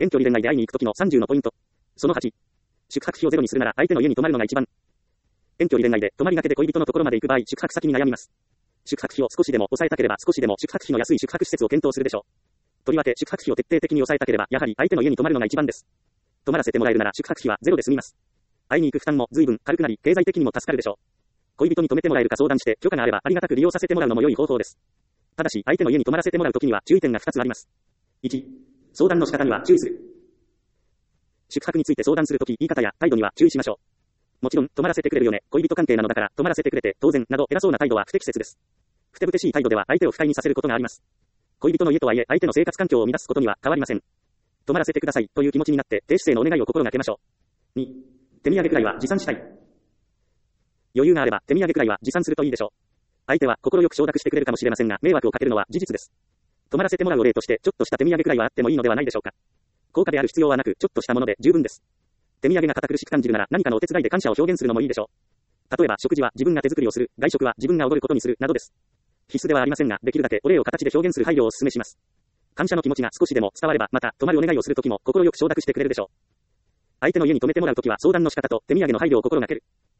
遠距離恋愛で会いに行くときの30のポイント。その8。宿泊費をゼロにするなら相手の家に泊まるのが一番。遠距離恋愛で泊まりがけで恋人のところまで行く場合、宿泊先に悩みます。宿泊費を少しでも抑えたければ少しでも宿泊費の安い宿泊施設を検討するでしょう。とりわけ宿泊費を徹底的に抑えたければやはり相手の家に泊まるのが一番です。泊まらせてもらえるなら宿泊費はゼロで済みます。会いに行く負担も随分軽くなり経済的にも助かるでしょう。恋人に泊めてもらえるか相談して許可があればありがたく利用させてもらうのも良い方法です。ただし相手の家に泊まらせてもらうときには注意点が2つあります。1、相談の仕方には注意する。宿泊について相談するとき言い方や態度には注意しましょう。もちろん泊まらせてくれるよね、恋人関係なのだから泊まらせてくれて当然など偉そうな態度は不適切です。ふてぶてしい態度では相手を不快にさせることがあります。恋人の家とはいえ相手の生活環境を乱すことには変わりません。泊まらせてくださいという気持ちになって低姿勢のお願いを心がけましょう。2、手土産くらいは持参したい。余裕があれば手土産くらいは持参するといいでしょう。相手は心よく承諾してくれるかもしれませんが迷惑をかけるのは事実です。泊まらせてもらうお礼としてちょっとした手土産くらいはあってもいいのではないでしょうか。高価である必要はなくちょっとしたもので十分です。手土産が堅苦しく感じるなら何かのお手伝いで感謝を表現するのもいいでしょう。例えば食事は自分が手作りをする、外食は自分がおごることにするなどです。必須ではありませんができるだけお礼を形で表現する配慮をお勧めします。感謝の気持ちが少しでも伝わればまた泊まるお願いをするときも心よく承諾してくれるでしょう。相手の家に泊めてもらうときは相談の仕方と手土産の配慮を心がける。